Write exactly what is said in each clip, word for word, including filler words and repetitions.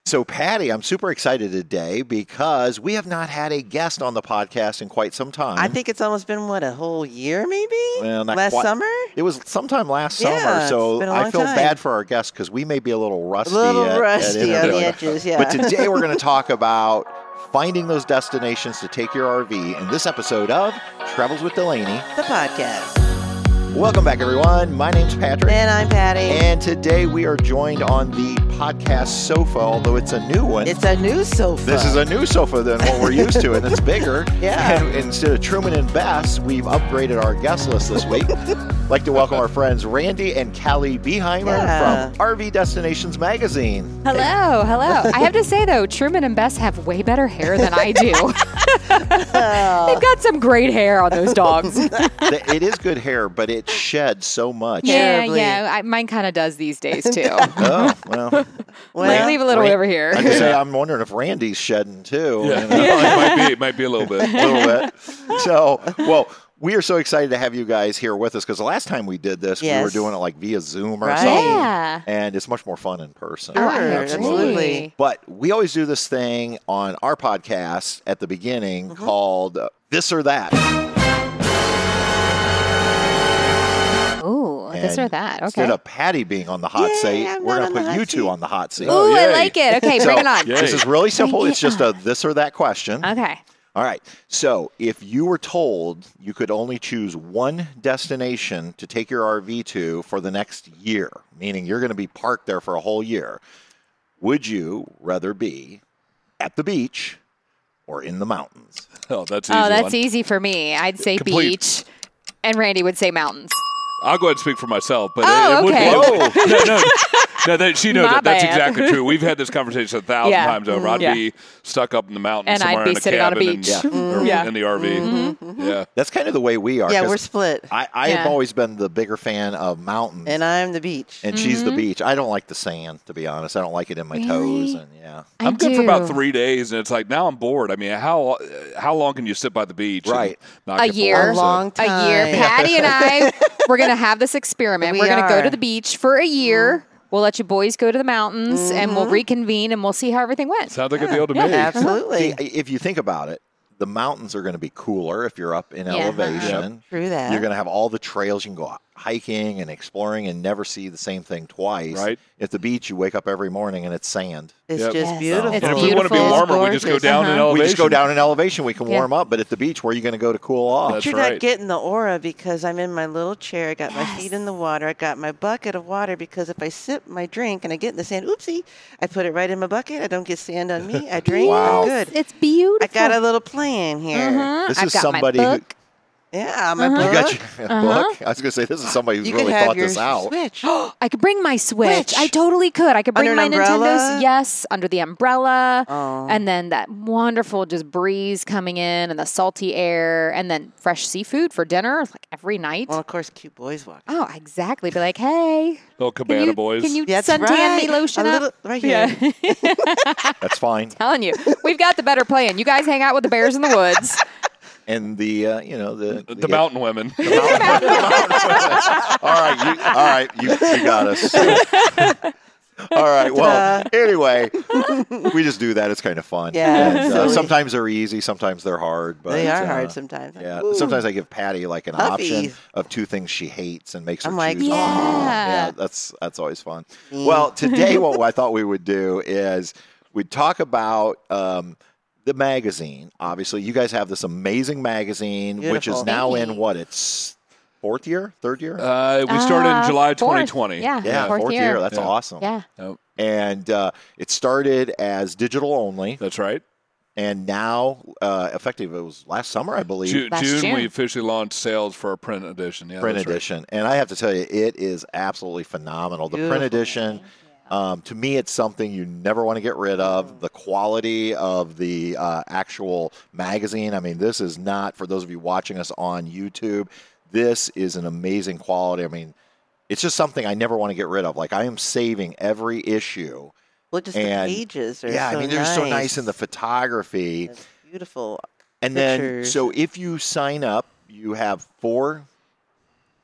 So, Patty, I'm super excited today because we have not had a guest on the podcast in quite some time. I think it's almost been, what, a whole year maybe? Well, not last quite. summer? It was sometime last Yeah, summer, so it's been a I long feel time. bad for our guests because we may be a little rusty. A little at, rusty at on the interviewing. edges, yeah. But today we're going to talk about finding those destinations to take your R V in this episode of Travels with Delaney, the podcast. Welcome back, everyone. My name's Patrick. And I'm Patty. And today we are joined on the podcast sofa, although it's a new one. It's a new sofa. This is a new sofa than what we're used to, and it's bigger. Yeah. And instead of Truman and Bess, we've upgraded our guest list this week. I'd like to welcome our friends Randy and Callie Beheimer Yeah. from R V Destinations Magazine. Hello, hello. I have to say, though, Truman and Bess have way better hair than I do. They've got some great hair on those dogs. It is good hair, but it sheds so much. yeah, Terribly. yeah. I, mine kind of does these days, too. Oh, well. Well, Like, leave a little Ran- over here. I just say I'm wondering if Randy's shedding too. Yeah, you know? it might be. It might be a little bit. a little bit. So, well, we are so excited to have you guys here with us because the last time we did this, we were Yes. doing it like via Zoom or Right. something. Yeah. And it's much more fun in person. Sure, I absolutely. But we always do this thing on our podcast at the beginning Mm-hmm. called uh, This or That. Ooh, this or And that. Instead Okay. of Patty being on the hot Yay, seat, I'm we're not going to on the put hot you two seat. on the hot seat. Ooh, I yay. like it. Okay, So, bring it on. Yay. This is really simple. Bring It's it just a this or that question. Okay. All right. So if you were told you could only choose one destination to take your R V to for the next year, meaning you're going to be parked there for a whole year, would you rather be at the beach or in the mountains? Oh, that's easy. Oh, that's one. easy for me. I'd say Complete. beach, and Randy would say mountains. I'll go ahead and speak for myself, but Oh, it, it okay. would be. No, no, no. That, she knows My that. That's bad. exactly true. We've had this conversation a thousand Yeah. times over. I'd Yeah. be stuck up in the mountains And I'd somewhere be in a sitting on a cabin beach. and- Yeah. or Yeah. in the R V. Yeah. That's kind of the way we are. Yeah, 'cause we're split. I, I have Yeah. always been the bigger fan of mountains. And I'm the beach. and she's Mm-hmm. the beach. I don't like the sand, to be honest. I don't like it in my Really? toes. And yeah. I I'm good for about do. three days, and it's like now I'm bored. I mean, how how long can you sit by the beach? and Right. not A get year. bored? A So- long time. A year. Patty and I, we're going to have this experiment. We we're going to go are. to the beach for a year. We'll let you boys go to the mountains, and we'll reconvene, and we'll see how everything went. Sounds like a deal to me. Absolutely. See, if you think about it, the mountains are going to be cooler if you're up in Yeah. elevation. True that. You're going to have all the trails you can go hiking and exploring and never see the same thing twice. Right. At the beach, you wake up every morning and it's sand. It's Yep. just Yes. beautiful. It's And if we want to be Beautiful. warmer, we just go Gorgeous. down in Uh-huh. elevation. We just go down in elevation. We can Yeah. warm up, but at the beach, where are you going to go to cool off? That's But you're right. not getting the aura because I'm in my little chair. I got my Yes. feet in the water. I got my bucket of water because if I sip my drink and I get in the sand, oopsie, I put it right in my bucket. I don't get sand on me. I drink. Wow. I'm good. It's beautiful. I got a little plan here. Mhm. This I've is got somebody my who book. Yeah, my you book. got your book. I was going to say this is somebody who's You really could have thought your this out. switch. I could bring my Switch. Switch. I totally could. I could bring Under my an umbrella? Nintendo's. Yes, under the umbrella. Oh. And then that wonderful just breeze coming in and the salty air and then fresh seafood for dinner like every night. Well, of course, cute boys walk. Oh, exactly. Be like, hey. Little Can cabana you, boys. Can you That's suntan right. me lotion a up? little, right here. Yeah. That's fine. Telling you. We've got the better plan. You guys hang out with the bears in the woods. And the, uh, you know, the... the mountain women. all right, you, all right, you, you got us. All right. Well, anyway, we just do that. It's kind of fun. Yeah, And, uh, silly. sometimes they're easy. Sometimes they're hard. But, They are uh, hard sometimes. Yeah. Ooh. Sometimes I give Patty like an Puffy. option of two things she hates and makes her I'm like, choose. one. Yeah. Yeah. That's that's always fun. Well, today what I thought we would do is we'd talk about. Um, the magazine, obviously, you guys have this amazing magazine, which is Beautiful. now Thank in you. what? It's fourth year, third year. Uh, we started Uh, in July fourth. twenty twenty. Yeah. yeah, fourth fourth year. year. That's Yeah. awesome. Yeah. Yep, And uh, it started as digital only, that's right. and now uh, effective. It was last summer, I believe. Ju- Last June, June. we officially launched sales for our print edition. Yeah, print that's right. edition, and I have to tell you, it is absolutely phenomenal. The print Beautiful. edition, um, to me, it's something you never want to get rid of. The quality of the uh, actual magazine. I mean, this is not for those of you watching us on YouTube. This is an amazing quality. I mean, it's just something I never want to get rid of. Like I am saving every issue. Well, just And, the pages are yeah, so I mean, they're nice. so nice in the photography. It's beautiful. And then, pictures. so if you sign up, you have four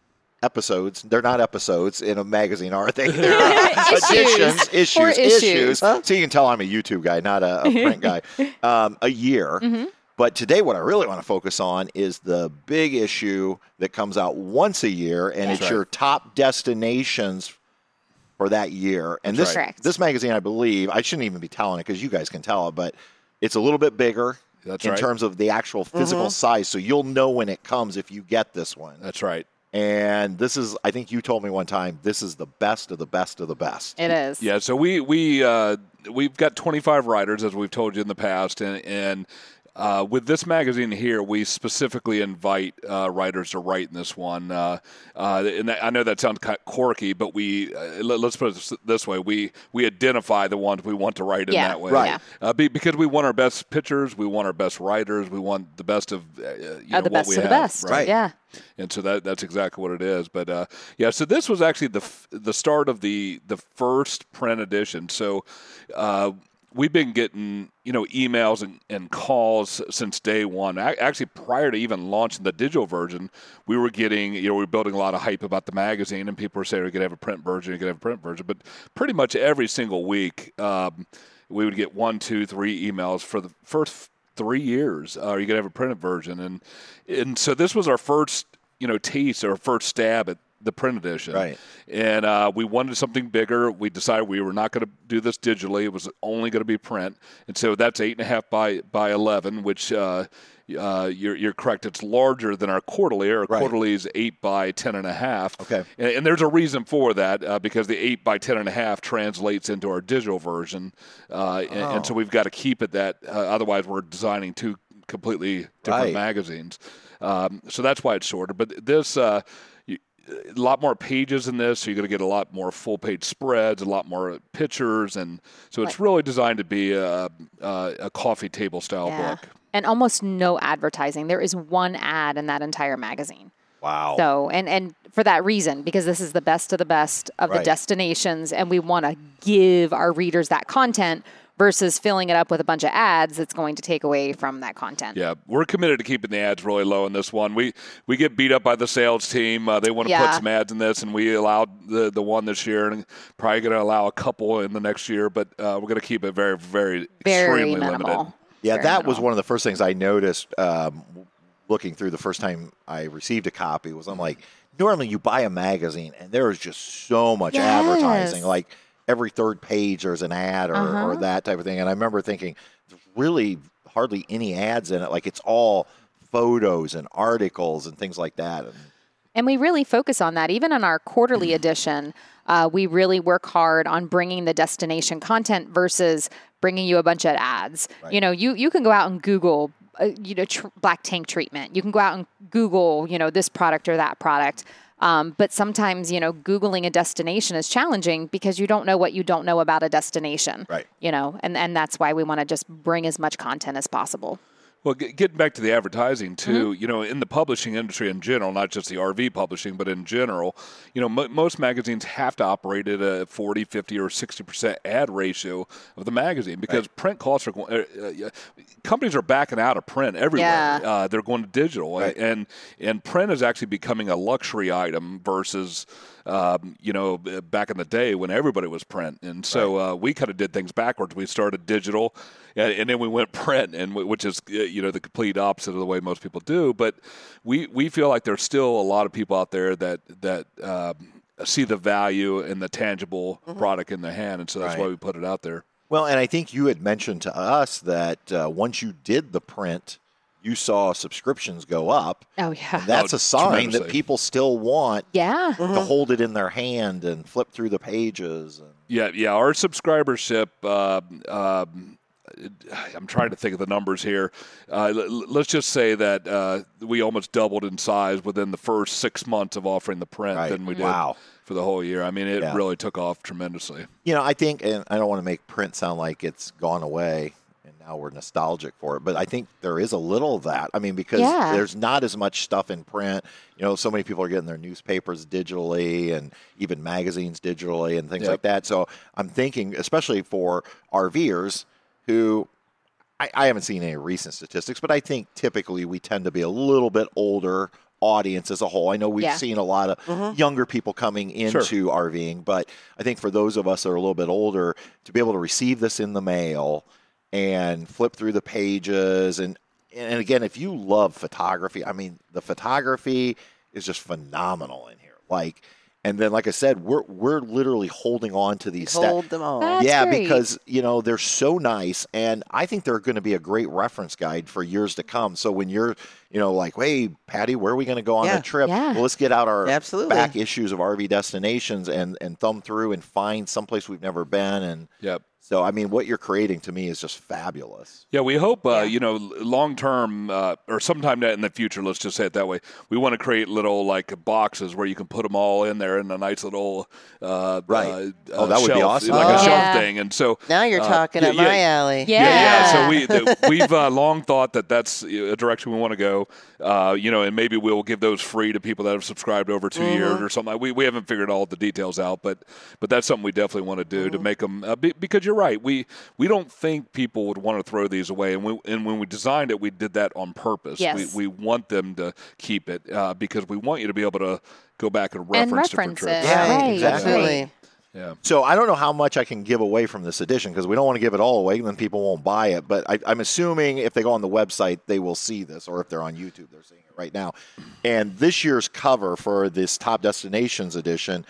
episodes. They're not episodes in a magazine, are they? They're Issues. editions, Four issues, issues. issues. Huh? So you can tell I'm a YouTube guy, not a, a print guy. Um, a year. Mm-hmm. But today, what I really want to focus on is the big issue that comes out once a year, and That's it's right. your top destinations for that year. And That's this correct. this magazine, I believe, I shouldn't even be telling it because you guys can tell it, but it's a little bit bigger That's in right. terms of the actual physical size. So you'll know when it comes if you get this one. That's right. And this is, I think you told me one time, this is the best of the best of the best. It is. Yeah, so we we uh, we've got twenty-five writers, as we've told you in the past, and and uh, with this magazine here, we specifically invite uh, writers to write in this one. Uh, uh, and that, I know that sounds kind of quirky, but we uh, let, let's put it this way: we we identify the ones we want to write in Yeah, that way, Right. yeah. Uh, be, because we want our best pitchers, we want our best writers, we want the best of uh, you know, Uh, the what best we of the have, best. right. Yeah. and so that that's exactly what it is. But uh, yeah, so this was actually the f- the start of the the first print edition. So uh, we've been getting you know emails and, and calls since day one. A- Actually, prior to even launching the digital version, we were getting you know we were building a lot of hype about the magazine, and people were saying we're going to have a print version, we're going to have a print version. But pretty much every single week, um, we would get one, two, three emails for the first three years. Uh, are you going to have a printed version? And and so this was our first, you know, taste or first stab at the print edition. Right. And uh, we wanted something bigger. We decided we were not going to do this digitally. It was only going to be print. And so that's eight and a half by by eleven, which uh, uh, you're you're correct. It's larger than our quarterly. Our Right. quarterly is eight by ten and a half. Okay. And, and there's a reason for that uh, because the eight by ten and a half translates into our digital version, uh, and, and so we've got to keep it that. Uh, otherwise, we're designing two completely different Right. magazines. Um, so that's why it's shorter. But this. Uh, you, a lot more pages in this, so you're going to get a lot more full-page spreads, a lot more pictures, and so it's Right. really designed to be a, a, a coffee table style Yeah. book. And almost no advertising. There is one ad in that entire magazine. Wow. So, and, and for that reason, because this is the best of the best of Right. the destinations, and we want to give our readers that content versus filling it up with a bunch of ads that's going to take away from that content. Yeah, we're committed to keeping the ads really low in this one. We we get beat up by the sales team. Uh, they want to Yeah. put some ads in this, and we allowed the, the one this year, and probably going to allow a couple in the next year. But uh, we're going to keep it very, very, Very extremely minimal. limited. Yeah, Very that was minimal. one of the first things I noticed um, looking through the first time I received a copy was I'm like, normally you buy a magazine and there is just so much Yes. advertising. Like every third page there's an ad or, Uh-huh. or that type of thing. And I remember thinking, there's really hardly any ads in it. Like it's all photos and articles and things like that. And And we really focus on that. Even in our quarterly edition, uh, we really work hard on bringing the destination content versus bringing you a bunch of ads. Right. You know, you, you can go out and Google, uh, you know, tr- black tank treatment. You can go out and Google, you know, this product or that product. Um, but sometimes, you know, Googling a destination is challenging because you don't know what you don't know about a destination. Right. You know, and, and that's why we want to just bring as much content as possible. Well, get, getting back to the advertising too, Mm-hmm. you know, in the publishing industry in general, not just the R V publishing, but in general, you know, mo most magazines have to operate at a forty, fifty, or sixty percent ad ratio of the magazine because print costs are going. Uh, uh, companies are backing out of print everywhere. Yeah. Uh, they're going to digital, Right. and and print is actually becoming a luxury item versus. Um, you know, back in the day when everybody was print, and so uh, we kind of did things backwards. We started digital, and, and then we went print, and w- which is uh, you know the complete opposite of the way most people do. But we we feel like there's still a lot of people out there that that um, see the value in the tangible product in their hand, and so that's Right. why we put it out there. well, and I think you had mentioned to us that uh, once you did the print, you saw subscriptions go up. Oh, yeah. And that's Oh, a sign that tremendously. people still want Yeah. to hold it in their hand and flip through the pages. And, Yeah, yeah. Our subscribership, uh, um, I'm trying to think of the numbers here. Uh, l- l- let's just say that uh, we almost doubled in size within the first six months of offering the print Right. than we did Wow. for the whole year. I mean, it Yeah. really took off tremendously. you know, I think, and I don't want to make print sound like it's gone away and now we're nostalgic for it, but I think there is a little of that. I mean, because Yeah. there's not as much stuff in print. You know, so many people are getting their newspapers digitally and even magazines digitally and things Yep. like that. So I'm thinking, especially for RVers who, I, I haven't seen any recent statistics, but I think typically we tend to be a little bit older audience as a whole. I know we've Yeah. seen a lot of Mm-hmm. younger people coming into Sure. RVing, but I think for those of us that are a little bit older, to be able to receive this in the mail and flip through the pages, and and again, if you love photography, I mean, the photography is just phenomenal in here. Like, and then, like I said, we're we're literally holding on to these stats. Hold them all. That's Yeah, great. because you know they're so nice, and I think they're going to be a great reference guide for years to come. So when you're, you know, like, hey, Patty, where are we going to go on Yeah. the trip? Yeah. Well, let's get out our Absolutely. back issues of R V Destinations and and thumb through and find someplace we've never been. And Yep. so, I mean, what you're creating to me is just fabulous. Yeah, we hope, uh, Yeah. you know, long term uh, or sometime in the future, let's just say it that way, we want to create little like boxes where you can put them all in there in a nice little uh, Right. uh, Oh, that would be shelf, awesome. like Oh. a shelf Yeah. thing. And so Now you're uh, talking yeah, at yeah, my alley. Yeah. Yeah, yeah. So Yeah. we the, we've uh, long thought that that's a direction we want to go. Uh, you know, and maybe we'll give those free to people that have subscribed over 2 Mm-hmm. years or something. We we haven't figured all the details out, but but that's something we definitely want to do Mm-hmm. to make them uh, be, because you're right. We we don't think people would want to throw these away, and we, and when we designed it, we did that on purpose. Yes. We we want them to keep it uh, because we want you to be able to go back and reference, and different reference it. trips. Yeah, right. exactly. Right. Yeah. So I don't know how much I can give away from this edition because we don't want to give it all away, and then people won't buy it. But I, I'm assuming if they go on the website, they will see this, or if they're on YouTube, they're seeing it right now. And this year's cover for this Top Destinations edition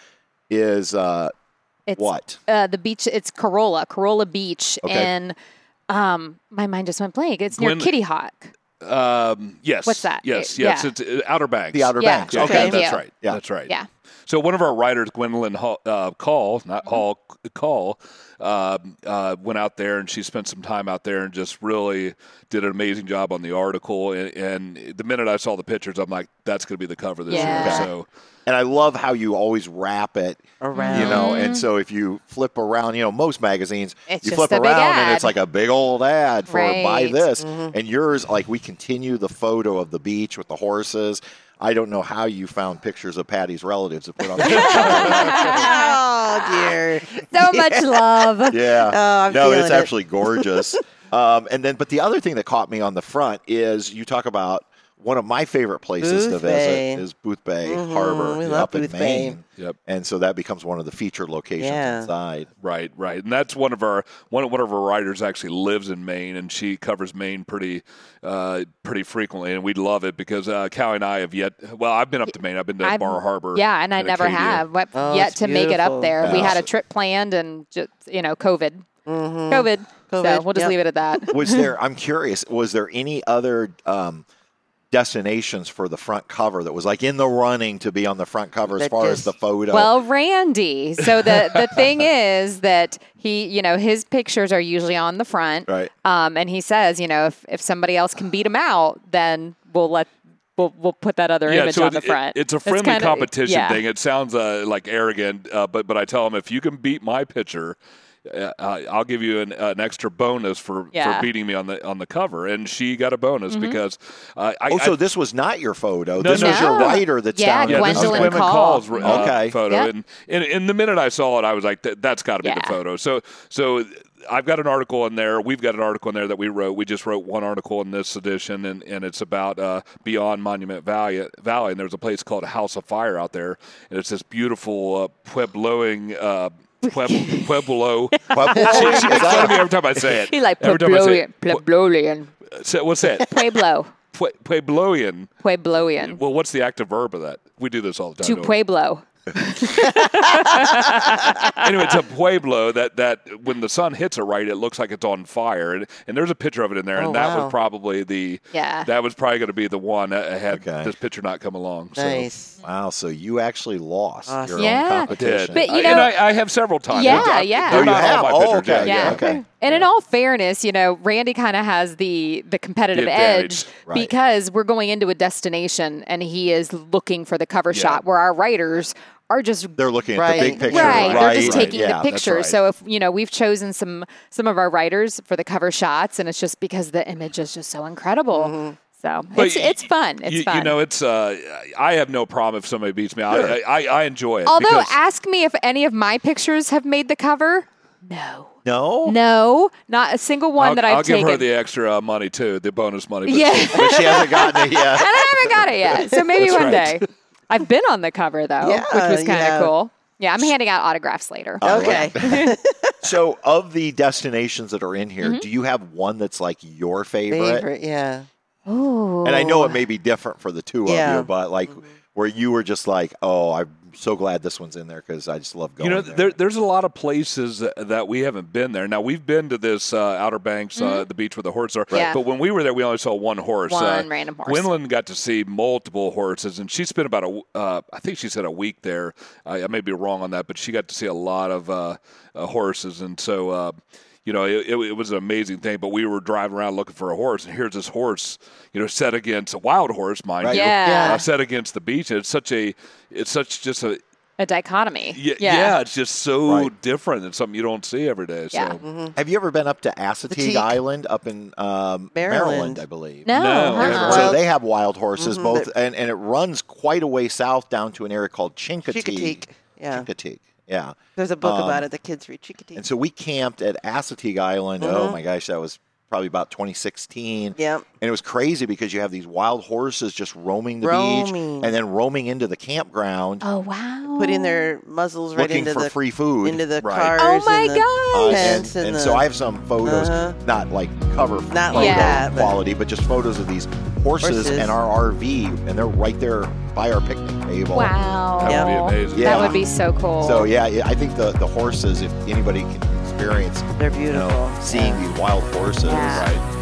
is uh, It's, what? Uh, the beach. It's Corolla, Corolla Beach, Okay. and um, my mind just went blank. It's near Gwen- Kitty Hawk. Um, yes. What's that? Yes. It- yes. yeah. It's uh, Outer Banks. The Outer Yeah. Banks. Yeah, Okay. Thank that's you. right. Yeah. That's right. Yeah. So one of our writers, Gwendolyn Hall, uh, Call, not Hall, Call, um, uh, went out there and she spent some time out there and just really did an amazing job on the article. And, and the minute I saw the pictures, I'm like, that's going to be the cover this Yeah. year. Okay. So And I love how you always wrap it, Around. you know. And so if you flip around, you know, most magazines, It's you just flip a big around and ad. it's like a big old ad for buy Right. this. Mm-hmm. And yours, like, we continue the photo of the beach with the horses. I don't know how you found pictures of Patty's relatives to put on the Oh, dear. So much love. Yeah. Oh, I'm no, it's feeling it. actually gorgeous. um, and then, but the other thing that caught me on the front is you talk about one of my favorite places Booth to visit Bay. is Booth Bay Mhm, Harbor we yeah, love up in Booth Bay. Maine. Yep. And so that becomes one of the featured locations Yeah. inside. right, right, and that's one of our one one of our writers actually lives in Maine, and she covers Maine pretty uh, pretty frequently, and we love it because uh, Callie and I have yet. Well, I've been up to Maine. I've been to I'm- Bar Harbor. Yeah, and I in never Acadia. have but Oh, yet it's to make it beautiful. up there. We Yeah. had a trip planned, and just you know, COVID, Mm-hmm. COVID. So COVID, we'll just yep. leave it at that. Was there, I'm curious, was there any other um, destinations for the front cover that was like in the running to be on the front cover as That far as just- the photo? Well, Randy. So the the thing is that he, you know, his pictures are usually on the front. Right. Um, and he says, you know, if if somebody else can beat him out, then we'll let we'll we'll put that other Yeah, image so on the it- front. it's a That's friendly kinda- competition yeah. thing. It sounds uh, like arrogant, uh, but but I tell them if you can beat my picture, uh, I'll give you an, an extra bonus for, Yeah. for beating me on the on the cover. And she got a bonus because uh, I. oh, so I, this was not your photo. No, this no. was your No. writer that's Yeah, down yeah, there. this is Gwendolyn Gwendolyn Call. Call's uh, Okay. photo, Yep. and, and and the minute I saw it, I was like, that, "That's got to be the Yeah. photo." So so. I've got an article in there. We've got an article in there that we wrote. We just wrote one article in this edition, and, and it's about uh, beyond Monument Valley, Valley. And there's a place called House of Fire out there, and it's this beautiful uh, Puebloing. Uh, Pueb- Pueblo. Pueblo? She, she Is makes that- fun of me every time I say it. He like every time I say Puebloian, it. Puebloian, What- say- What's that? Pueblo, Pue- Puebloian. Puebloian, Well, what's the active verb of that? We do this all the time. to don't we? Pueblo. Anyway, it's a pueblo that, that when the sun hits it right, it looks like it's on fire, and, and there's a picture of it in there, Oh, and that wow. was probably the Yeah. that was probably going to be the one that had Okay. this picture not come along. So. Nice. Wow, so you actually lost Awesome. your Yeah. own Did. competition. But, you I- know- and I, I have several times. Yeah, I- yeah. They're Oh, you not all have? my Oh, pictures. okay. Yeah, Yeah. yeah. Okay. And in all fairness, you know, Randy kind of has the the competitive The advantage. edge Right. because we're going into a destination and he is looking for the cover Yeah. shot where our writers are just They're looking at Right. the big picture. right. They're just right, taking yeah, the that's picture. right. So if you know, we've chosen some some of our writers for the cover shots, and it's just because the image is just so incredible. So But it's y- it's fun. It's you, fun. you know, it's. Uh, I have no problem if somebody beats me. Sure. I, I I enjoy it. Although, because, ask me if any of my pictures have made the cover. No. No? No, not a single one I'll, that I've I'll give taken. her the extra uh, money too, the bonus money. But Yeah. she- But she hasn't gotten it yet. And I haven't got it yet. So maybe That's one right. day. I've been on the cover though, Yeah, which was you kind of have. cool. Yeah, I'm handing out autographs later. Oh, Okay. So, of the destinations that are in here, Mm-hmm. do you have one that's like your favorite? Favorite, yeah. Ooh. And I know it may be different for the two Yeah. of you, but like where you were just like, oh, I'm so glad this one's in there because I just love going You know, there. there, there's a lot of places that, that we haven't been there. Now, we've been to this uh, Outer Banks, uh, the beach where the horses are. Mm-hmm. Yeah. But when we were there, we only saw one horse. One uh, random horse. Gwendolyn got to see multiple horses, and she spent about a, uh, I think she said a week there. I, I may be wrong on that, but she got to see a lot of uh, uh, horses. And so, uh, you know, it, it, it was an amazing thing. But we were driving around looking for a horse, and here's this horse, you know, set against a wild horse, mind Right. you, Yeah. uh, set against the beach. And it's such a, it's such just a, A dichotomy. yeah, yeah. it's just so Right. different. It's something you don't see every day. So. Yeah. Have you ever been up to Assateague Teak. Island up in um, Maryland. Maryland. I believe? No. No. And uh-uh. so Wild- they have wild horses, Mhm. both, and, and it runs quite a way south down to an area called Chincoteague. Chincoteague. Yeah. Chincoteague, yeah. There's a book Um, about it. The kids read Chincoteague. And so we camped at Assateague Island. Oh Mhm. my gosh, that was probably about twenty sixteen. Yep. And it was crazy because you have these wild horses just roaming the beach Roaming. and then roaming into the campground, Oh wow. Putting their muzzles right looking into for the free food. into the right. cars. Oh my and the gosh. Uh, and tents and and the- so I have some photos, Uh-huh. not like cover Not photo like that, but- quality, but just photos of these horses, Horses. and our R V, and they're right there by our picnic table. Wow. That Yep. would be amazing. Yeah. That would be so cool. So yeah, yeah, I think the, the horses, if anybody can experience, They're you beautiful. know, seeing Yeah. these wild horses. Yeah. Right.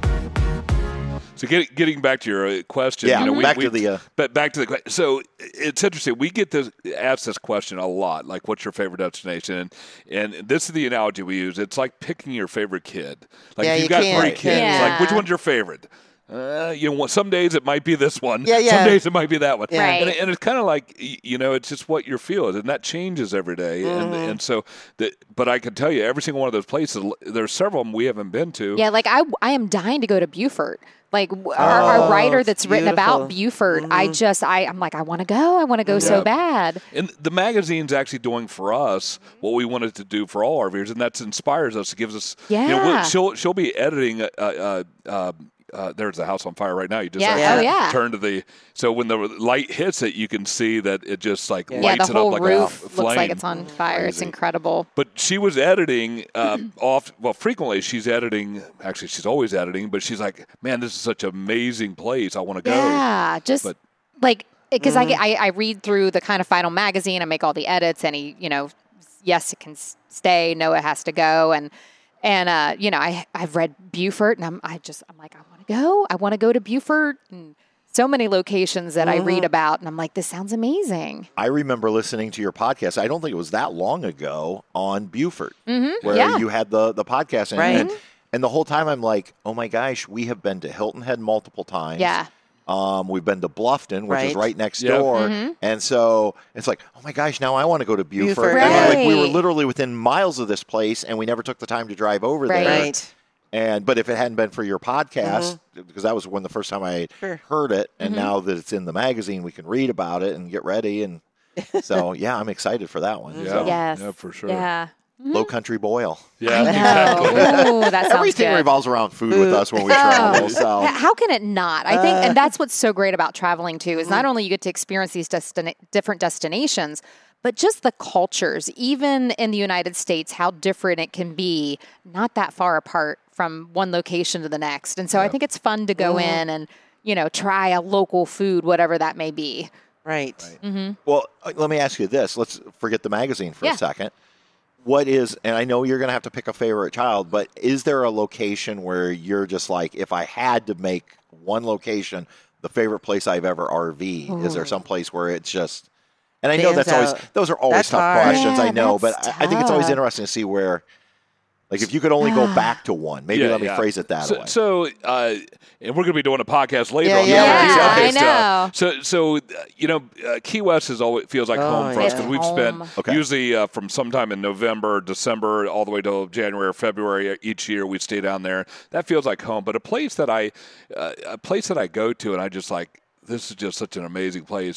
So get, getting back to your uh, question, Yeah, you know, we, back we, to the. Uh, but back to the question. So it's interesting. We get this asked this question a lot, like, "What's your favorite destination?" And, and this is the analogy we use. It's like picking your favorite kid. Like Yeah, if you you've got can't- three kids, Yeah. like which one's your favorite? Uh, you know, some days it might be this one. Yeah, yeah. Some days it might be that one. Yeah. Right. And, and it's kind of like y- you know, it's just what your feel is, and that changes every day. And Mm-hmm. and so, the, but I can tell you, every single one of those places, there's several of them we haven't been to. yeah, like I, I am dying to go to Beaufort. Like w our, our Oh, writer it's that's written about beautiful. Beaufort, I just, I, I'm like, I want to go. I want to go so Yeah. bad. And the magazine's actually doing for us what we wanted to do for all our viewers, and that inspires us. It gives us, you know, we'll- Yeah. she'll she'll be editing. Uh, uh, uh, uh, there's the house on fire right now. You just Yeah. actually Oh, yeah. turn to the so when the light hits it, you can see that it just like Yeah. Yeah, lights the it up whole like roof a looks flame. like it's on fire. It's Crazy. incredible. But she was editing uh, off. Well, frequently she's editing. Actually, she's always editing. But she's like, "Man, this is such an amazing place. I want to go." Yeah, just But- like because Mm-hmm. I get I, I read through the kind of final magazine. I make all the edits. Any you know, yes, it can s- stay. No, it has to go. And and uh, you know, I I've read Beaufort, and I'm I just I'm like I want to go. I want to go to Beaufort. And so many locations that I Mm-hmm. read about, and I'm like, this sounds amazing. I remember listening to your podcast. I don't think it was that long ago on Beaufort, Mm-hmm. where Yeah. you had the the podcast, and, Right. and and the whole time I'm like, oh my gosh, we have been to Hilton Head multiple times. Yeah. Um, we've been to Bluffton, which is Right. right next Yeah. door, Mm-hmm. and so it's like, oh my gosh, now I want to go to Beaufort. Beaufort. And like we were Right. literally within miles of this place, and we never took the time to drive over Right. there. Right. And but if it hadn't been for your podcast, because that was when the first time I had Sure. heard it, and Mm-hmm. now that it's in the magazine, we can read about it and get ready. And so yeah, I'm excited for that one. Yeah. So, Yes. Yeah, for sure. Yeah. Low Country Boil. Yeah, No. exactly. Ooh, that sounds Everything good. revolves around food with Food. us when we Oh. travel. So H- How can it not? I think, Uh. and that's what's so great about traveling too, is not only you get to experience these destina- different destinations, but just the cultures, even in the United States, how different it can be, not that far apart from one location to the next. And so I think it's fun to go in and, you know, try a local food, whatever that may be. Right. well, uh, let me ask you this. Let's forget the magazine for Yeah. a second. What is, and I know you're going to have to pick a favorite child, but is there a location where you're just like, if I had to make one location, the favorite place I've ever R V, is there some place where it's just, and I know Stands that's always, out. those are always That's tough hard. questions, I Yeah, know, but that's I, I think it's always tough. interesting to see where, like if you could only go back to one, maybe Yeah, let me yeah. phrase it that so, way. So, uh, and we're going to be doing a podcast later Yeah, on yeah. that. Yeah, Okay, I so- know. So, so uh, you know, uh, Key West is always feels like Oh, home for us yeah. because we've Home. spent Okay. usually uh, from sometime in November, December, all the way till January or February each year. We stay down there. That feels like home. But a place that I, uh, a place that I go to, and I just like. This is just such an amazing place.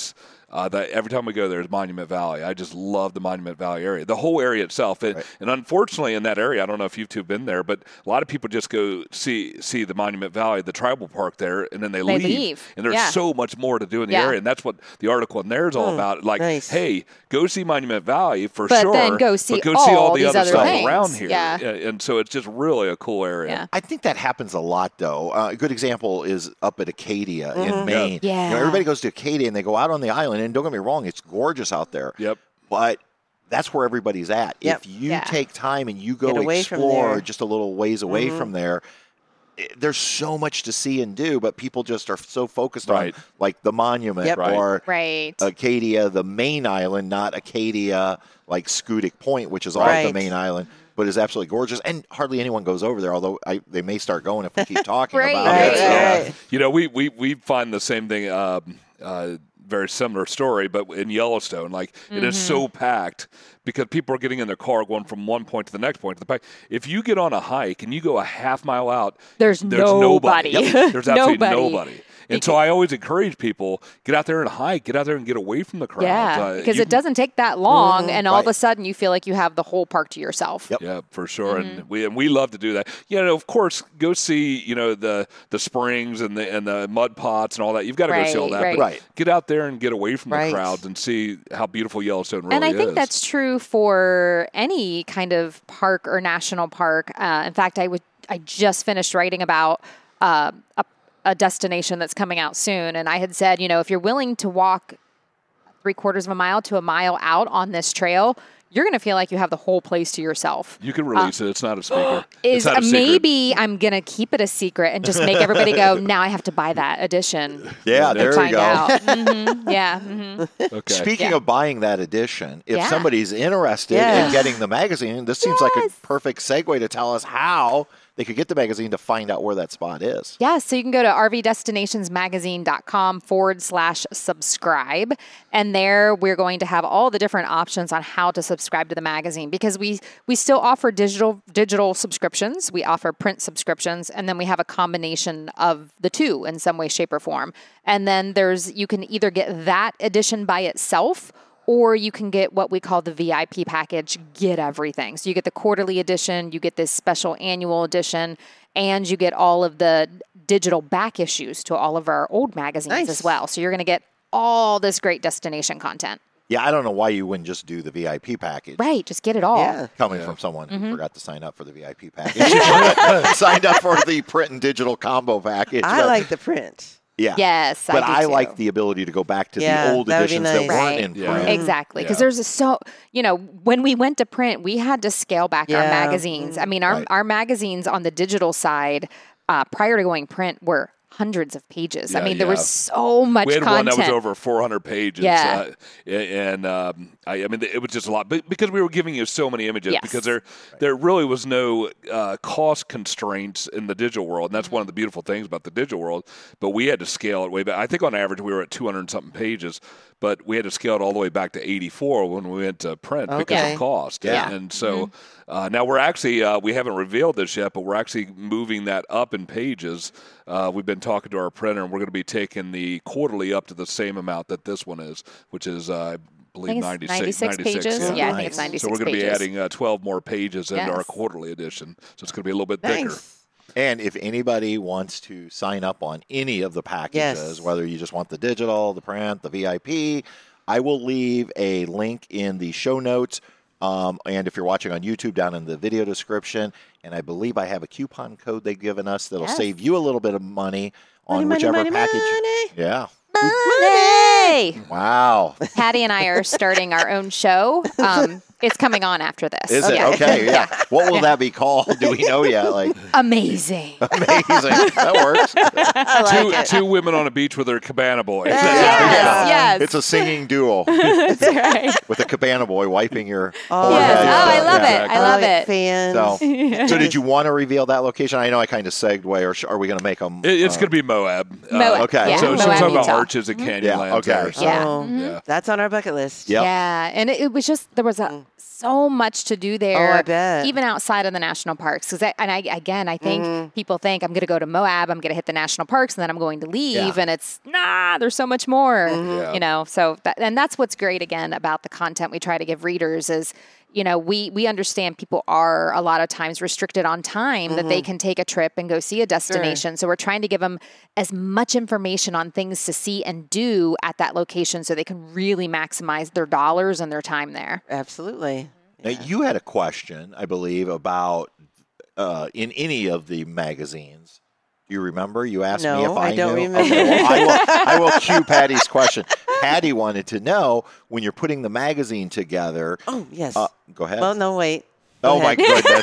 Uh, that every time we go there is Monument Valley. I just love the Monument Valley area, the whole area itself. And, Right. and unfortunately, in that area, I don't know if you two have been there, but a lot of people just go see see the Monument Valley, the tribal park there, and then they, They leave. leave. And there's Yeah. so much more to do in the Yeah. area, and that's what the article in there is all Hmm, about. Like, nice. hey, go see Monument Valley for But sure, then go see but go see all all the these other other stuff things. around here. Yeah. And so it's just really a cool area. Yeah. I think that happens a lot, though. Uh, a good example is up at Acadia Mm-hmm. in Maine. Yeah. You know, everybody goes to Acadia and they go out on the island, and don't get me wrong, it's gorgeous out there. Yep. But that's where everybody's at. Yep. If you Yeah. take time and you go Get away from explore there. just a little ways away Mhm. from there, i- there's so much to see and do, but people just are so focused Right. on like the monument Yep. Right. or Right. Acadia, the main island, not Acadia like Schoodic Point, which is off the Right. main island, but is absolutely gorgeous. And hardly anyone goes over there, although I, they may start going if we keep talking Right. about Right, it. right, So- Yeah. right. You know, we, we, we find the same thing, um, uh, very similar story, but in Yellowstone, like it is so packed because people are getting in their car going from one point to the next point to the park. If you get on a hike and you go a half mile out, There's nobody. Yep, there's absolutely Nobody. nobody. And so I always encourage people, get out there and hike, get out there and get away from the crowds. Yeah, Uh, because you- it doesn't take that long, and all of Right. a sudden you feel like you have the whole park to yourself. Yep. Yeah, for sure, Mm-hmm. and we and we love to do that. You know, of course, go see you know the the springs and the and the mud pots and all that. You've got to go see all Right, that. right. But Right. get out there and get away from Right. the crowds and see how beautiful Yellowstone really And I think is. that's true for any kind of park or national park. Uh, in fact, I would I just finished writing about uh, a, a destination that's coming out soon, and I had said, you know, if you're willing to walk three quarters of a mile to a mile out on this trail, you're going to feel like you have the whole place to yourself. You can release it. It's not a speaker. Is it's not a secret. maybe I'm going to keep it a secret and just make everybody go, now I have to buy that edition. Yeah, to there we find go. out. hmm Yeah. hmm Okay. Speaking Yeah. of buying that edition, if Yeah. somebody's interested in Yes. getting the magazine, this seems like a Yes. perfect segue to tell us how they could get the magazine to find out where that spot is. Yeah, so you can go to rvdestinationsmagazine.com forward slash subscribe. And there we're going to have all the different options on how to subscribe to the magazine because we we still offer digital digital subscriptions. We offer print subscriptions, and then we have a combination of the two in some way, shape, or form. And then there's you can either get that edition by itself, or you can get what we call the V I P package, get everything. So you get the quarterly edition, you get this special annual edition, and you get all of the digital back issues to all of our old magazines Nice. as well. So you're going to get all this great destination content. Yeah, I don't know why you wouldn't just do the V I P package. Right, just get it all. Yeah. Coming from someone who Mm-hmm. forgot to sign up for the V I P package. Signed up for the print and digital combo package. I but- like the print. yeah. Yes, But I do I too. like the ability to go back to Yeah, the old that would be editions that nice. weren't Right. in Yeah. print. Exactly, because Yeah. there's a so you know when we went to print, we had to scale back our Yeah. magazines. I mean, our Right. our magazines on the digital side uh, prior to going print were hundreds of pages. I Yeah, mean, there yeah. was so much We had content. one that was over four hundred pages. Yeah. Uh, and um, I, I mean, it was just a lot but because we were giving you so many images Yes. because there there really was no uh, cost constraints in the digital world. And that's one of the beautiful things about the digital world. But we had to scale it way back. I think on average we were at two hundred and something pages, but we had to scale it all the way back to eighty-four when we went to print because Okay. of cost. Yeah. And so uh, now we're actually, uh, we haven't revealed this yet, but we're actually moving that up in pages. Uh, we've been talking to our printer, and we're going to be taking the quarterly up to the same amount that this one is, which is, uh, I believe, I think it's ninety-six, ninety-six pages. Yeah. Yeah, I think it's Nice. ninety-six So we're going to be pages. adding uh, twelve more pages into our Yes. quarterly edition. So it's going to be a little bit thicker. Nice. And if anybody wants to sign up on any of the packages, Yes. whether you just want the digital, the print, the V I P, I will leave a link in the show notes. Um, and if you're watching on YouTube, down in the video description. And I believe I have a coupon code they've given us that'll Yes. save you a little bit of money on Money, money, whichever money, package. money. Yeah. Money! Wow. Patty and I are starting our own show. Um, it's coming on after this. Is it? Yeah. Okay. Yeah. What will that be called? Do we know yet? Like, Amazing. amazing. That works. I like Two, it. two women on a beach with their cabana boy. Yes, Yeah. yes. It's a singing duo That's right. with a cabana boy wiping your Oh, forehead. Yes. Oh, I love Yeah, it. I love it. Fans. So, so did you want to reveal that location? I know I kind of segued, or sh- are we going to make them? It, it's going to be Moab. Uh, Moab. okay. Yeah. So, so we're Moab, talking about Utah. arches and Yeah, Canyonlands okay. there. So, Yeah. Oh, Mhm. yeah. that's on our bucket list. Yep. Yeah, and it, it was just there was a so much to do there. Oh, I bet. Even outside of the national parks. Because and I again, I think mm-hmm. people think I'm going to go to Moab, I'm going to hit the national parks, and then I'm going to leave. Yeah. And it's nah, there's so much more. Mm-hmm. Yeah. You know, so that, and that's what's great again about the content we try to give readers is. You know, we we understand people are a lot of times restricted on time mm-hmm. that they can take a trip and go see a destination. Sure. So we're trying to give them as much information on things to see and do at that location so they can really maximize their dollars and their time there. Absolutely. Now, yeah. you had a question, I believe, about uh, in any of the magazines. Do you remember? You asked no, me if I, I don't knew. remember. Okay, well, I, will, I will cue Patty's question. Patty wanted to know when you're putting the magazine together. Oh, yes. Uh, go ahead. Well, no, wait. Go oh, ahead. my goodness.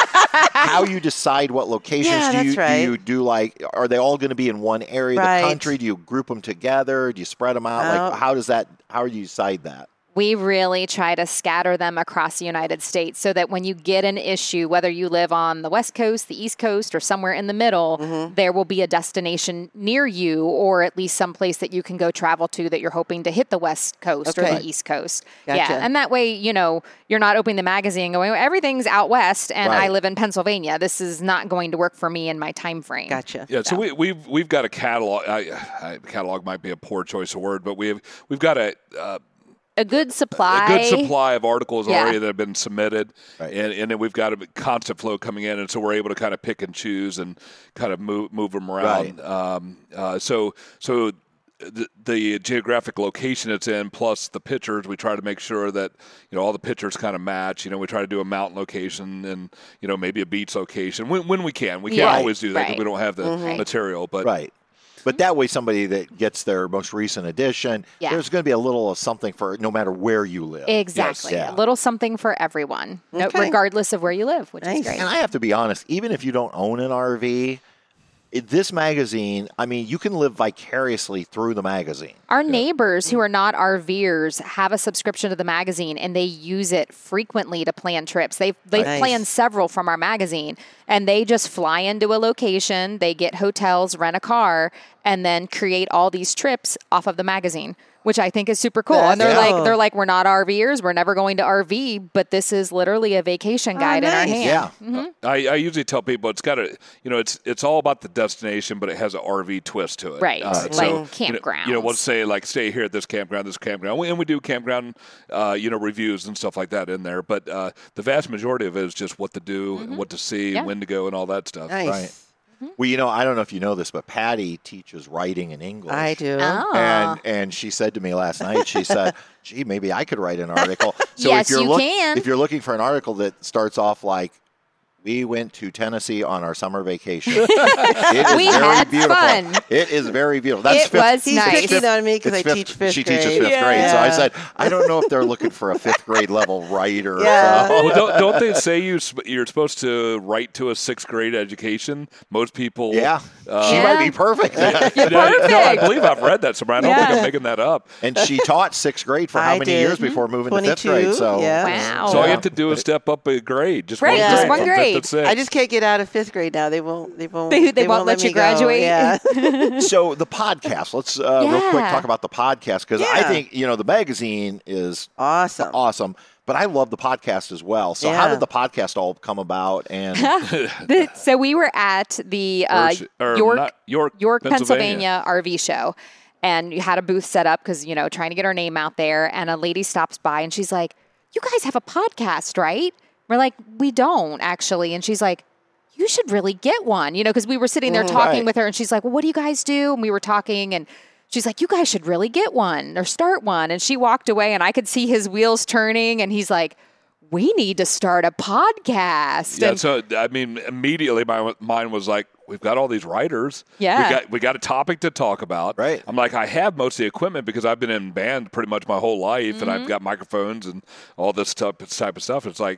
How you decide what locations yeah, do you right. do you do like are they all going to be in one area right. of the country? Do you group them together? Do you spread them out? Oh. Like how does that how do you decide that? We really try to scatter them across the United States so that when you get an issue, whether you live on the West Coast, the East Coast, or somewhere in the middle, mm-hmm. there will be a destination near you or at least someplace that you can go travel to that you're hoping to hit the West Coast okay. or the East Coast. Gotcha. Yeah, and that way, you know, you're not opening the magazine and going, everything's out West and right. I live in Pennsylvania. This is not going to work for me in my time frame. Gotcha. Yeah, so, so. We, we've we've got a catalog. I, I, catalog might be a poor choice of word, but we have we've got a. Uh, A good supply. A good supply of articles yeah. already that have been submitted. Right. And, and then we've got a constant flow coming in. And so we're able to kind of pick and choose and kind of move move them around. Right. Um, uh, so so the, the geographic location it's in plus the pictures, we try to make sure that, you know, all the pictures kind of match. You know, we try to do a mountain location and, you know, maybe a beach location when, when we can. We can't yeah. always do that because right. we don't have the mm-hmm. material. But right. But that way, somebody that gets their most recent edition, yeah. there's going to be a little of something for no matter where you live. Exactly. Yes. Yeah. A little something for everyone, okay. no, regardless of where you live, which nice. is great. And I have to be honest, even if you don't own an R V, it, this magazine, I mean, you can live vicariously through the magazine. Our yeah. neighbors who are not RVers have a subscription to the magazine, and they use it frequently to plan trips. They they nice. plan several from our magazine, and they just fly into a location, they get hotels, rent a car, and then create all these trips off of the magazine, which I think is super cool. That's and they're cool. like, they're like, we're not RVers, we're never going to R V, but this is literally a vacation guide oh, nice. in our hand. Yeah. Mm-hmm. I, I usually tell people it's got a, you know, it's it's all about the destination, but it has an R V twist to it. Right, uh, like so, campgrounds. You know, you know, we'll say like stay here at this campground, this campground, and we do campground, uh, you know, reviews and stuff like that in there. But uh, the vast majority of it is just what to do, mm-hmm. and what to see, yeah. when to go, and all that stuff. Nice. Right. Well, you know, I don't know if you know this, but Patty teaches writing in English. I do. Oh. And and she said to me last night, she said, gee, maybe I could write an article. So Yes, if you're you look- can. if you're looking for an article that starts off like, we went to Tennessee on our summer vacation. It is We very had beautiful. fun. It is very beautiful. That's It fifth, was He's nice. picking on me because it's I teach fifth she grade. teaches fifth Yeah. grade. So I Yeah. said, I don't know if they're looking for a fifth grade level writer. Yeah. So. Well, don't, don't they say you sp- you're supposed to write to a sixth grade education? Most people. Yeah. Uh, She Yeah. might be perfect. You're No, I perfect. believe I've read that somewhere. I don't think Yeah. I'm making that up. And she taught sixth grade for how I many did. years before moving to fifth twenty-two, grade? So yeah. Wow. So all you Yeah. have to do is step up a grade. Just Right, one just grade one from grade. fifth to sixth. I just can't get out of fifth grade now. They won't. They won't. They- they won't let me you graduate? Go. Yeah. So the podcast, let's uh, real quick Yeah. talk about the podcast because I Yeah. think, you know, the magazine is Awesome. awesome, but I love the podcast as well. So how Yeah. did the podcast all come about? And The- so we were at the uh, Or- or York, not- York, York, Pennsylvania. Pennsylvania R V show. And you had a booth set up because, you know, trying to get our name out there. And a lady stops by and she's like, you guys have a podcast, right? We're like, we don't actually. And she's like, you should really get one, you know, because we were sitting there talking Right. with her and she's like, well, what do you guys do? And we were talking and she's like, you guys should really get one or start one. And she walked away and I could see his wheels turning and he's like, we need to start a podcast. Yeah, And- so I mean, immediately my mind was like, we've got all these writers. Yeah. we got we got a topic to talk about. Right. I'm like, I have most of the equipment because I've been in band pretty much my whole life, Mm-hmm. and I've got microphones and all this type type of stuff. It's like,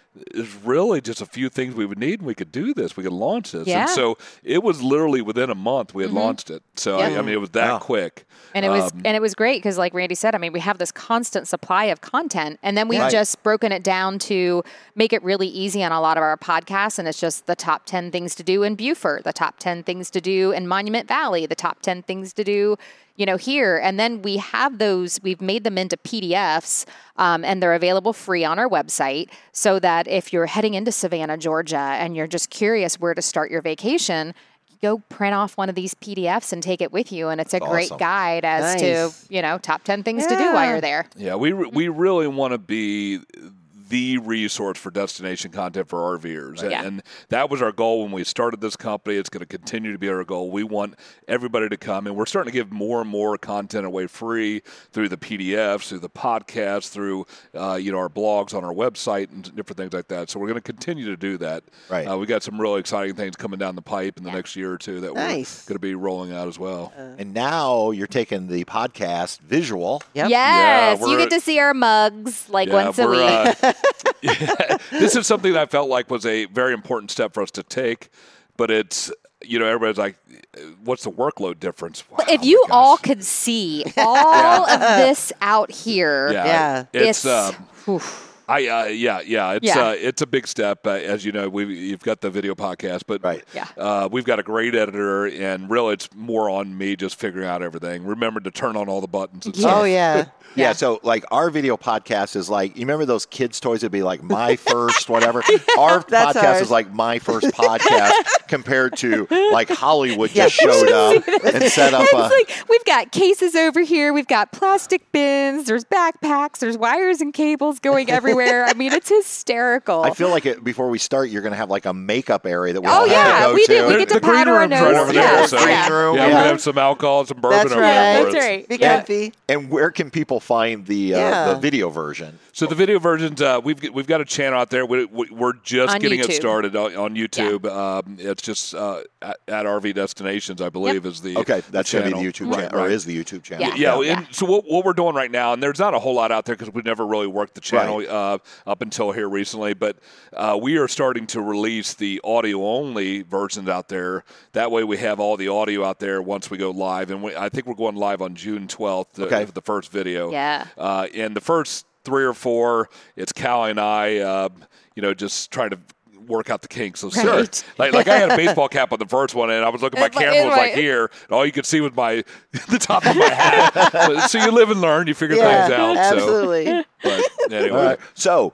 there's really just a few things we would need, and we could do this. We could launch this. Yeah. And so it was literally within a month we had launched it. So Yep. I, I mean, it was that Wow. quick. And it was Um, and it was great because, like Randy said, I mean, we have this constant supply of content, and then we've Right. just broken it down to make it really easy on a lot of our podcasts. And it's just the top ten things to do in Beaufort, the top ten things to do in Monument Valley, the top ten things to do, you know, here. And then we have those. We've made them into P D Fs, um, and they're available free on our website, so that if you're heading into Savannah, Georgia, and you're just curious where to start your vacation, go print off one of these P D Fs and take it with you. And it's a That's great awesome. guide as Nice. to, you know, top ten things to do while Yeah. you're there. Yeah, we re- we really want to be the resource for destination content for RVers. Yeah. And that was our goal when we started this company. It's going to continue to be our goal. We want everybody to come, and we're starting to give more and more content away free through the P D Fs, through the podcasts, through uh, you know our blogs on our website and different things like that. So we're going to continue to do that. Right. Uh, we got some really exciting things coming down the pipe in the next year or two that Nice. we're going to be rolling out as well. And now you're taking the podcast visual. Yep. Yes, Yeah, you we're- get to see our mugs like Yeah, once a we're, week. uh, yeah, this is something that I felt like was a very important step for us to take, but it's, you know, everybody's like, what's the workload difference? Wow, If my you gosh. all could see all of this out here, yeah, Yeah. it's, it's, um, whew. I, uh, yeah, yeah, it's, Yeah. Uh, it's a big step. Uh, as you know, we you've got the video podcast, but Right. Yeah. uh, we've got a great editor, and really it's more on me just figuring out everything. Remember to turn on all the buttons and Yeah. stuff. Oh, yeah. Yeah. Yeah. So like our video podcast is like, you remember those kids' toys would be like my first whatever. Our That's podcast ours. is like my first podcast compared to like Hollywood just Yeah. showed up and set up It's a. like we've got cases over here, we've got plastic bins, there's backpacks, there's wires and cables going everywhere. I mean, it's hysterical. I feel like it, before we start, you're going to have like a makeup area that we Oh, all have yeah, to go we to. do. We There- get to the green powder our room's right nose. over there. Yes, So green yeah. room. Yeah, Yeah. we have some alcohol and some bourbon That's over right. there. for That's us. right. Be Yeah. comfy. And where can people find the uh, Yeah. the video version? So the video versions, uh, we've we've got a channel out there. We, we, we're just On getting it YouTube. started on, on YouTube. Um, it's just uh, at, at R V Destinations, I believe, is the Okay, that's going to be the channel. YouTube Right, channel, or right. is the YouTube channel? Yeah. Yeah, Yeah. and so what, what we're doing right now, and there's not a whole lot out there because we've never really worked the channel uh, up until here recently, but uh, we are starting to release the audio-only versions out there. That way we have all the audio out there once we go live, and we, I think we're going live on June twelfth uh, Okay. for the first video. Yeah. Uh, and the first three or four, it's Callie and I, uh, you know, just trying to work out the kinks. So sure. Right. Like, like I had a baseball cap on the first one, and I was looking, my It's like- camera was like right. here, and all you could see was my the top of my hat. But- so you live and learn, you figure Yeah, things out. absolutely. So, but anyway, All right. So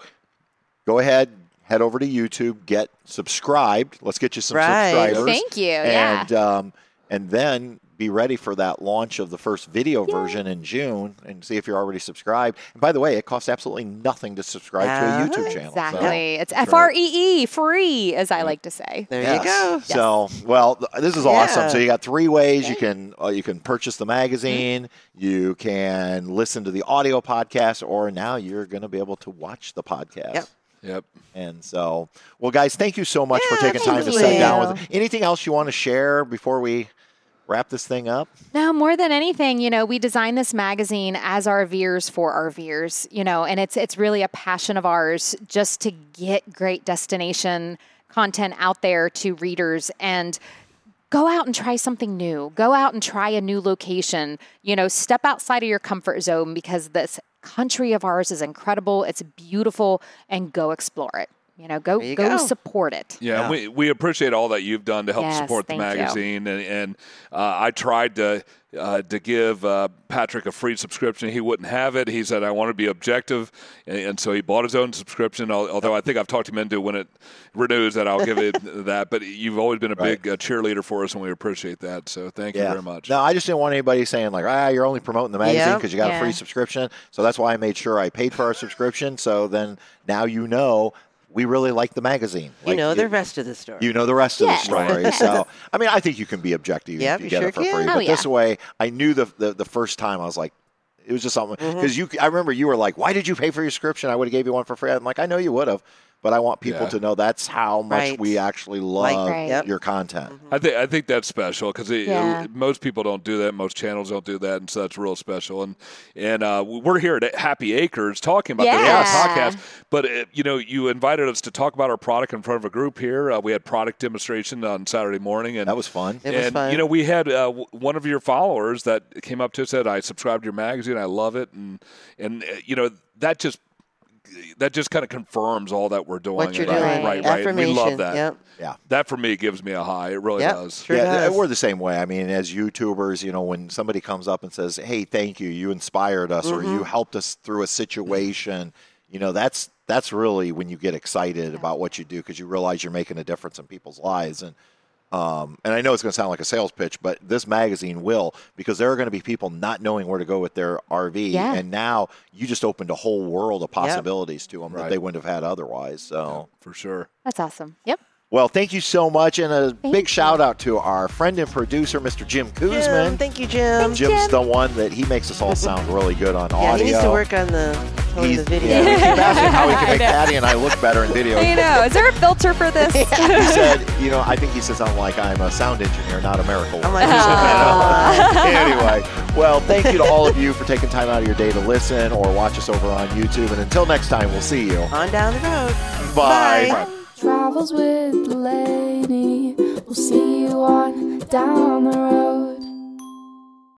go ahead, head over to YouTube, get subscribed. Let's get you some Right. subscribers. Thank you. Yeah. And um, and then be ready for that launch of the first video version in June, and see if you're already subscribed. And by the way, it costs absolutely nothing to subscribe to a Uh-huh. YouTube channel. So- Exactly. It's That's F R E E, free, as I like to say. There Yes. you go. So, well, th- this is awesome. Yeah. So you got three ways you can uh, you can purchase the magazine, you can listen to the audio podcast, or now you're going to be able to watch the podcast. Yep. yep. And so, well, guys, thank you so much Yeah, for taking time to thank sit you. down with. Anything else you want to share before we wrap this thing up? No, more than anything, you know, we designed this magazine as RVers for RVers, you know, and it's it's really a passion of ours just to get great destination content out there to readers and go out and try something new. Go out and try a new location. You know, step outside of your comfort zone because this country of ours is incredible. It's beautiful, and go explore it. You know, go There you go, go. support it. Yeah, Yeah. we we appreciate all that you've done to help Yes, support the thank you. magazine, and and uh, I tried to uh, to give uh, Patrick a free subscription. He wouldn't have it. He said, "I want to be objective," and, and so he bought his own subscription. al- Although I think I've talked him into when it renews that I'll give it that. But you've always been a Right. big uh, cheerleader for us, and we appreciate that. So thank you Yeah. very much. No, I just didn't want anybody saying like, ah, you're only promoting the magazine Yep. because you got Yeah. a free subscription. So that's why I made sure I paid for our subscription. So then now you know we really like the magazine. You Like, know the rest of the story. You know the rest of the Yes. story. So, I mean, I think you can be objective. Yep, if you you get sure it for can. free. Oh, but yeah. this way, I knew the, the the first time I was like, it was just something because you. I remember you were like, "Why did you pay for your subscription? I would have gave you one for free." I'm like, "I know you would have, but I want people Yeah. to know that's how much Right. we actually Like- love Right. Yep. your content. I think I think that's special because Yeah. most people don't do that. Most channels don't do that, and so that's real special. And and uh, we're here at Happy Acres talking about the Yeah. podcast. But uh, you know, you invited us to talk about our product in front of a group here. Uh, we had product demonstration on Saturday morning, and That was fun. It was and fun. you know, we had uh, w- one of your followers that came up to us and said, "I subscribe to your magazine. I love it," and and uh, you know that just. That just kind of confirms all that we're doing. What you're And- doing. right? Right. Affirmation. We love that. Yep. Yeah. That for me gives me a high. It really Yep. does. Sure yeah, does. we're the same way. I mean, as YouTubers, you know, when somebody comes up and says, "Hey, thank you, you inspired us, or you helped us through a situation," you know, that's that's really when you get excited about what you do because you realize you're making a difference in people's lives. And um, and I know it's going to sound like a sales pitch, but this magazine will, because there are going to be people not knowing where to go with their R V, Yeah. and now you just opened a whole world of possibilities to them that Right. they wouldn't have had otherwise. So. For sure. That's awesome. Yep. Well, thank you so much, and a Thank big you. shout out to our friend and producer, Mister Jim Kuzman. Jim, thank you, Jim. Jim's Jim. the one that he makes us all sound really good on Yeah, audio. he needs to work on the, on He's- the video. Yeah, we keep asking how he can I make know. Patty and I look better in video. I know. Is there a filter for this? He said, you know, I think he says I'm like I'm a sound engineer, not a miracle I'm worker. like, So, anyway, well, thank you to all of you for taking time out of your day to listen or watch us over on YouTube. And until next time, we'll see you. on down the road. Bye. Bye. Travels with the lady. We'll see you on down the road.